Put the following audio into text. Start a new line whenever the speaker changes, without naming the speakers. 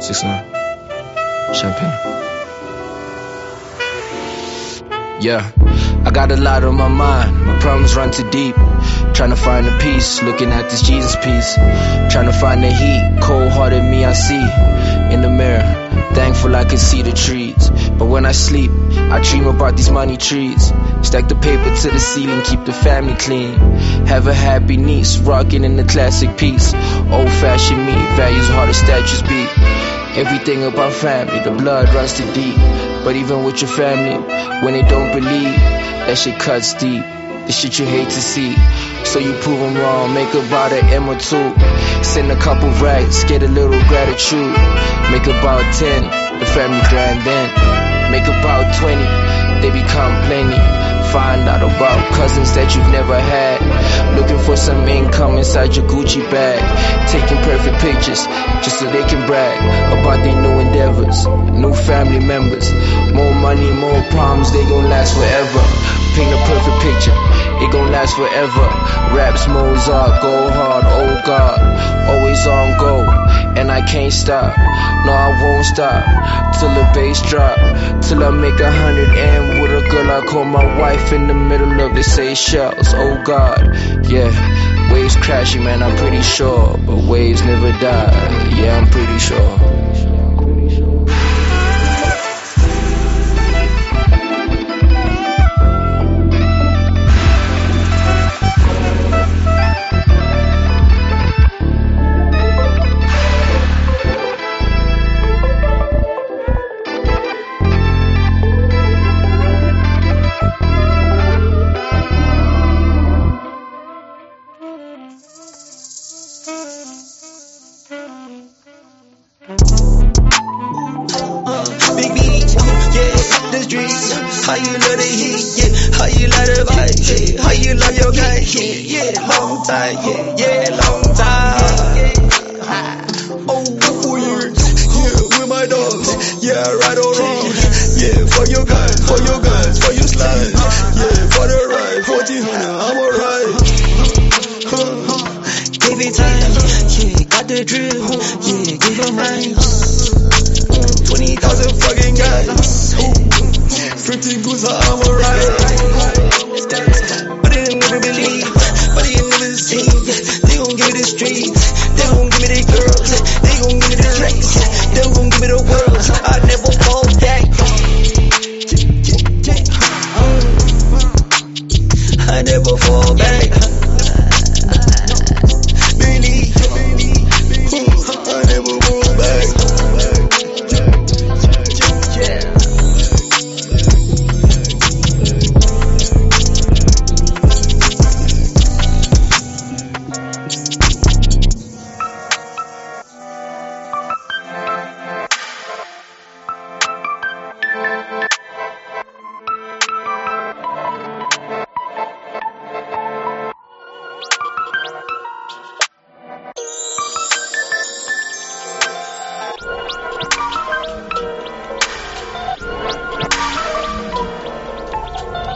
6ix9ine. Champagne. Yeah, I got a lot on my mind. My problems run too deep. Trying to find the peace, looking at this Jesus piece. Trying to find the heat, cold-hearted me I see in the mirror. Thankful I can see the trees. But when I sleep, I dream about these money trees. Stack the paper to the ceiling, keep the family clean. Have a happy niece, rocking in the classic piece. Old-fashioned me, values hard as statues beat. Everything about family, the blood runs too deep. But even with your family, when they don't believe, that shit cuts deep. The shit you hate to see. So you prove them wrong, make about an M or two. Send a couple racks, get a little gratitude. Make about 10, the family grand then. Make about 20, they become plenty. Find out about cousins that you've never had. Looking for some income inside your Gucci bag. Taking perfect pictures, just so they can brag about their new endeavors, new family members. More money, more problems, they gon' last forever. Paint a perfect picture, it gon' last forever. Raps Mozart, go hard, oh God. Always on go, and I can't stop. No, I won't stop, till the bass drop. Till I make 100 and with a girl I call my wife in the middle of the Seychelles, oh God. Yeah, waves crashing, man, I'm pretty sure. But waves never die, yeah, I'm pretty sure.
Big beat, yeah, the streets. How you love the heat, yeah. How you love the vibe, yeah. How you love your guy, yeah. Long time, yeah, long time. Oh, 4 years, yeah, with my dogs, yeah, right or wrong, yeah, for your guys, for your slide, yeah, for the ride, 1400, I'm alright. Give it time, yeah, got the drill, yeah, give them rhymes. 20,000 fucking guys. 50 goose, I'm alright. But they never believe, but they never see. They gon' give me the streets, they gon' give me the girls.